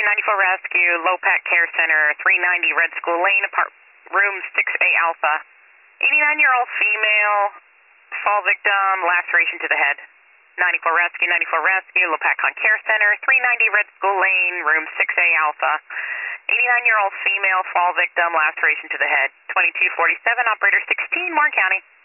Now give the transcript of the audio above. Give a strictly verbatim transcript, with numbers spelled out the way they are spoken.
ninety-four Rescue, Lopat Care Center, three ninety Red School Lane, apart room six A Alpha. eighty-nine-year-old female, fall victim, laceration to the head. ninety-four Rescue, ninety-four Rescue, Lopatcon Care Center, three ninety Red School Lane, room six A Alpha. eighty-nine-year-old female, fall victim, laceration to the head. twenty-two forty-seven, operator sixteen, Martin County.